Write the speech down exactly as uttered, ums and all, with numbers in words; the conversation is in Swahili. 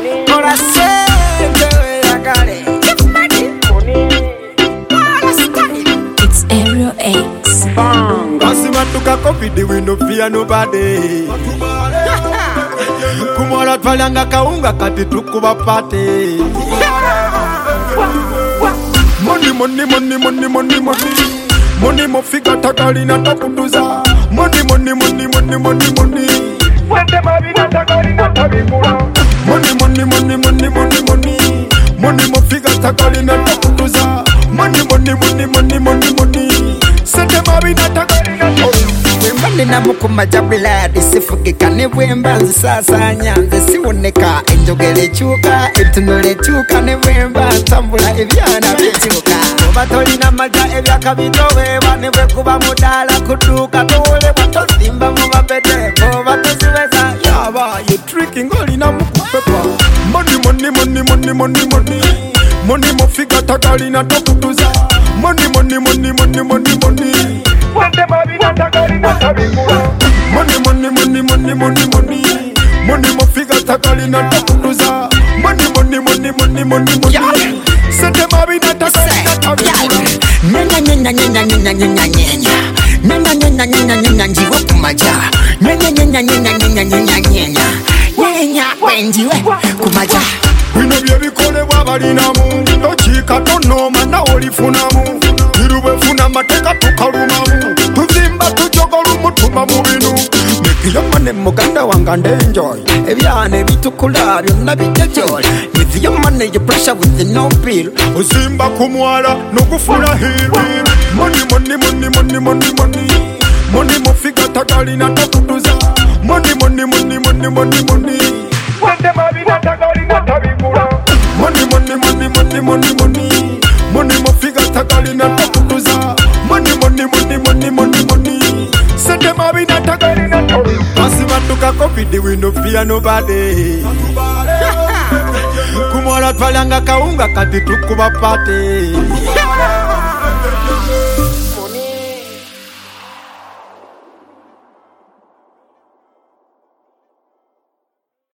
Ora sente yagale. It's Aerial X. Asima tuka covid we no fear nobody. Kumwala twalanga kaunga kati tukuba pate. Money money money money money money. Money mo figure tagali na takutuza. Money money money money money money. Wende mabi na tagali na tabikula. Money money money money money money. Money mo figure tagali na takutuza. Money money money money money money. Sende mabi na tagali na tabikula. Wembande na mukuma jabladi sifugika ne wemba nzisasa nyanze siwoneka enjogele chuka etunule chuka ne wemba tambula ebyana bichuka oba tolina maja ebyakabitowe bane bwe kuba mudala kuduka tole batozimba mu babede oba tozibeza yaba you tricking oli na mukupepa. Money money money money money money. Money mo figure tagali na takutuza. Money money money money money money. Wende mabi na tagali na tabikula. Money money money money money money. Money mo figure tagali na takutuza. Money money money money money money. Sende mabi na tagali na tabikula. Nyanya nyanya nyanya nyanya nyanya nyanya. Nyanya nyanya nyanya nyanya njiwe kumaja. Nyanya nyanya nyanya nyanya nyanya nyanya. Nyanya wenjiwe kumaja. Bino byebikolebwa balinamu. Tokiika tonoma na olifunamu. Irube funa mateka tukalumamu. Tuzimba tujogola umutima mu binu. Nikiyo mane muganda wanga ndenjoy. Ebyane bitukula byonna bijjajjola. Niziyo mane you pressure with no bill. Ozimba kumwala nokufuna hill. Money money money money money money. Money mo figure tagali na takutuza. Money money money money money money. Wende mabi na tagali na tabikula. Money money money money money money. Money mo figure tagali na takutuza. Money money money money money money. Sende mabi na tagali na tabikula. Asima tuka covid we no fear nobody. Kumwala twalanga kaunga kati tukuba pate.